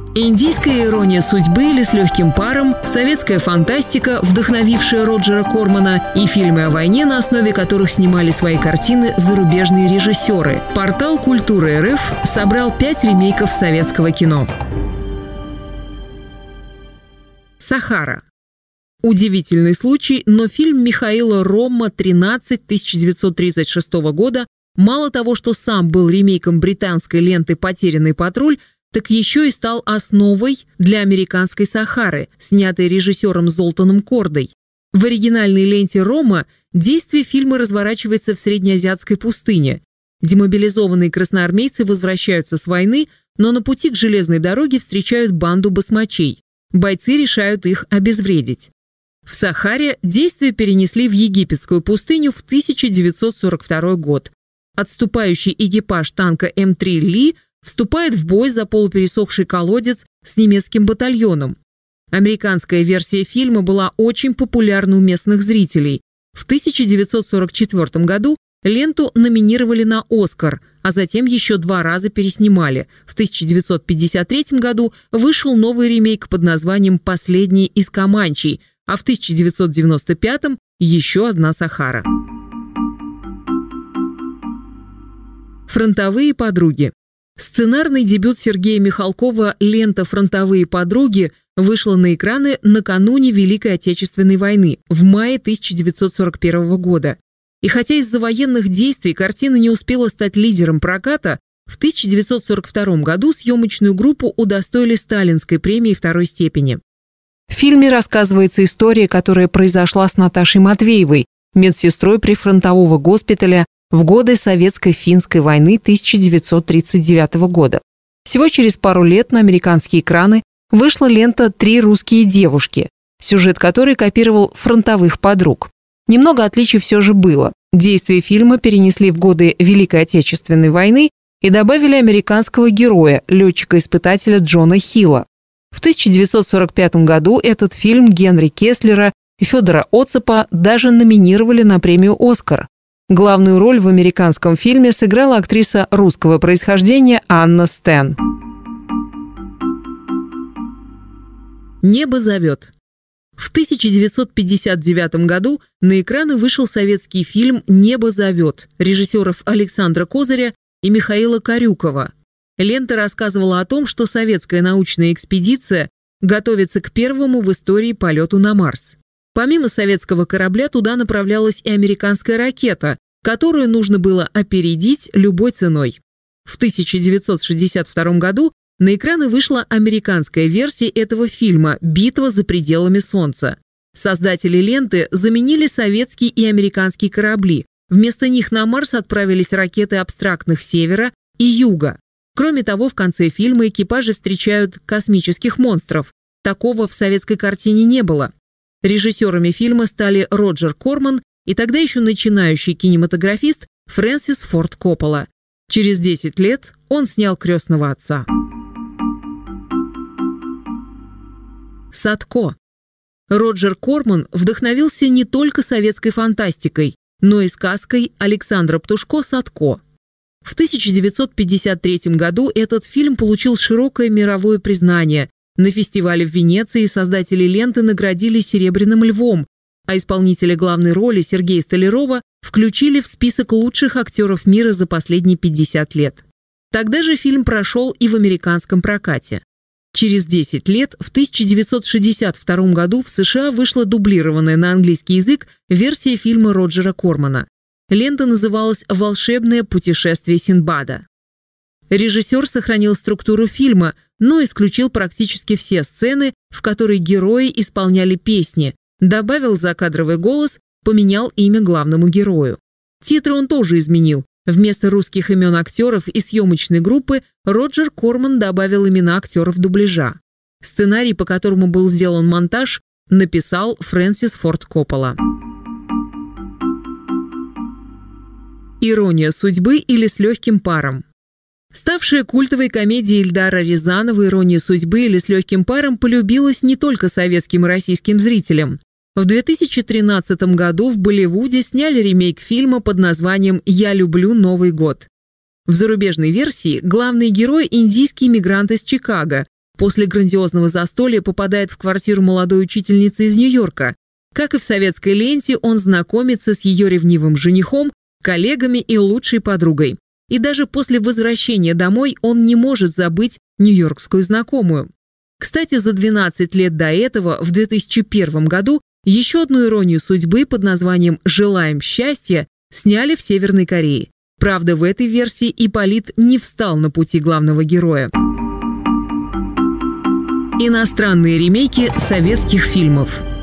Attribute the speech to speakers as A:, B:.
A: Индийская ирония судьбы или с легким паром, советская фантастика, вдохновившая Роджера Кормана, и фильмы о войне, на основе которых снимали свои картины зарубежные режиссеры. Портал «Культура РФ» собрал 5 ремейков советского кино. «Сахара». Удивительный случай, но фильм Михаила Ромма «13» 1936 года мало того, что сам был ремейком британской ленты «Потерянный патруль», так еще и стал основой для американской «Сахары», снятой режиссером Золтаном Кордой. В оригинальной ленте Ромма действие фильма разворачивается в среднеазиатской пустыне. Демобилизованные красноармейцы возвращаются с войны, но на пути к железной дороге встречают банду басмачей. Бойцы решают их обезвредить. В «Сахаре» действие перенесли в египетскую пустыню в 1942 год. Отступающий экипаж танка М3 «Ли» вступает в бой за полупересохший колодец с немецким батальоном. Американская версия фильма была очень популярна у местных зрителей. В 1944 году ленту номинировали на «Оскар», а затем еще 2 раза переснимали. В 1953 году вышел новый ремейк под названием «Последний из Команчей», а в 1995 еще одна «Сахара». «Фронтовые подруги». Сценарный дебют Сергея Михалкова «Лента «Фронтовые подруги» вышла на экраны накануне Великой Отечественной войны, в мае 1941 года. И хотя из-за военных действий картина не успела стать лидером проката, в 1942 году съемочную группу удостоили Сталинской премии 2-й степени.
B: В фильме рассказывается история, которая произошла с Наташей Матвеевой, медсестрой прифронтового госпиталя в годы Советско-финской войны 1939 года. Всего через пару лет на американские экраны вышла лента «Три русские девушки», сюжет которой копировал «Фронтовых подруг». Немного отличий все же было. Действие фильма перенесли в годы Великой Отечественной войны и добавили американского героя, летчика-испытателя Джона Хилла. В 1945 году этот фильм Генри Кеслера и Федора Оцепа даже номинировали на премию «Оскар». Главную роль в американском фильме сыграла актриса русского происхождения Анна Стэн.
A: «Небо зовет». В 1959 году на экраны вышел советский фильм «Небо зовет» режиссеров Александра Козыря и Михаила Карюкова. Лента рассказывала о том, что советская научная экспедиция готовится к первому в истории полету на Марс. Помимо советского корабля туда направлялась и американская ракета, которую нужно было опередить любой ценой. В 1962 году на экраны вышла американская версия этого фильма «Битва за пределами Солнца». Создатели ленты заменили советские и американские корабли. Вместо них на Марс отправились ракеты абстрактных «Севера» и «Юга». Кроме того, в конце фильма экипажи встречают космических монстров. Такого в советской картине не было. Режиссерами фильма стали Роджер Корман и тогда еще начинающий кинематографист Фрэнсис Форд Коппола. Через 10 лет он снял «Крестного отца». «Садко». Роджер Корман вдохновился не только советской фантастикой, но и сказкой Александра Птушко «Садко». В 1953 году этот фильм получил широкое мировое признание. На фестивале в Венеции создатели ленты наградили «Серебряным львом», а исполнителя главной роли Сергея Столярова включили в список лучших актеров мира за последние 50 лет. Тогда же фильм прошел и в американском прокате. Через 10 лет, в 1962 году, в США вышла дублированная на английский язык версия фильма Роджера Кормана. Лента называлась «Волшебное путешествие Синдбада». Режиссер сохранил структуру фильма, но исключил практически все сцены, в которые герои исполняли песни, добавил закадровый голос, поменял имя главному герою. Титры он тоже изменил. Вместо русских имен актеров и съемочной группы Роджер Корман добавил имена актеров дубляжа. Сценарий, по которому был сделан монтаж, написал Фрэнсис Форд Коппола. «Ирония судьбы» или «С легким паром». Ставшая культовой комедией Эльдара Рязанова «Ирония судьбы» или «С легким паром» полюбилась не только советским и российским зрителям. В 2013 году в Болливуде сняли ремейк фильма под названием «Я люблю Новый год». В зарубежной версии главный герой – индийский мигрант из Чикаго, после грандиозного застолья попадает в квартиру молодой учительницы из Нью-Йорка. Как и в советской ленте, он знакомится с ее ревнивым женихом, коллегами и лучшей подругой. И даже после возвращения домой он не может забыть нью-йоркскую знакомую. Кстати, за 12 лет до этого, в 2001 году, еще одну иронию судьбы под названием «Желаем счастья» сняли в Северной Корее. Правда, в этой версии Ипполит не встал на пути главного героя. Иностранные ремейки советских фильмов.